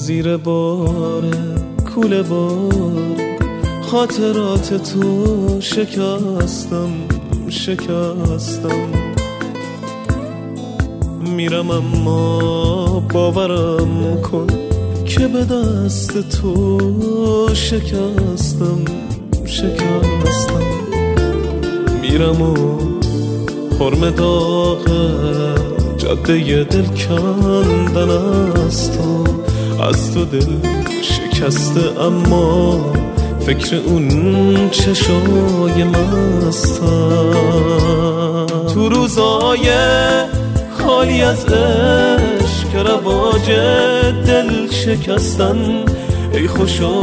زیر بار کوله بار خاطرات تو شکستم میرم اما باورم کن که به دست تو شکستم میرم و حرم داغ جاده دل کندن از تو دل شکسته، اما فکر اون چشای مستم. تو روزای خالی از عشق که رواج دل شکستن، ای خوشا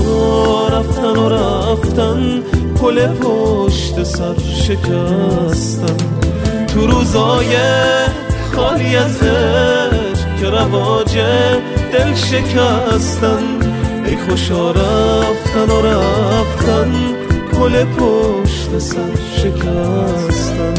رفتن پل پشت سر شکستن. تو روزای خالی از عشق که رواج دل شکستن، ای خوشا رفتن پل پشت سر شکستن.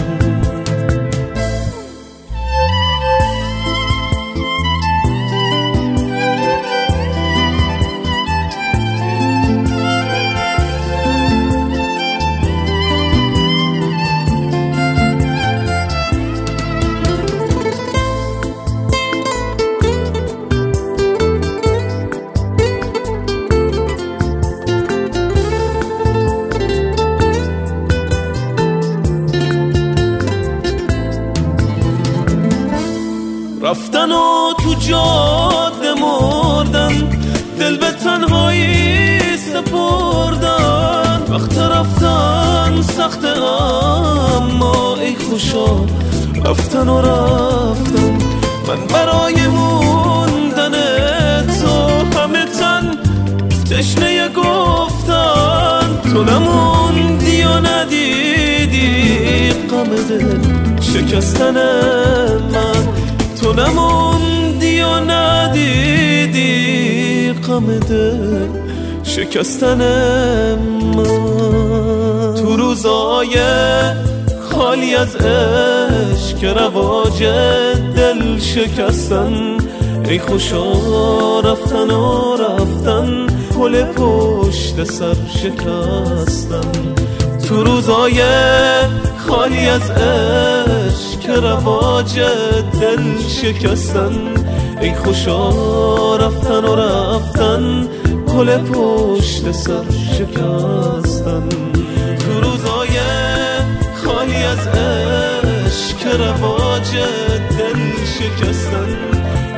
رفتن و تو جاده مردن، دل به تنهایی سپردن. وقت رفتن سخته اما ای خوشا رفتن من برای موندن تو همه تن تشنه گفتن. تو نموندی و ندیدی غم دل شکستن من، تو نموندی و ندیدی غم دل شکستن من. تو روزای خالی از عشق که رواج دل شکستن، ای خوشا رفتن پل پشت سر شکستن. تو روزای خالی از عشق که رواج دل شکستن، ای خوشا رفتن پل پشت سر شکستن. تو روزای خالی از عشق که رواج دل شکستن،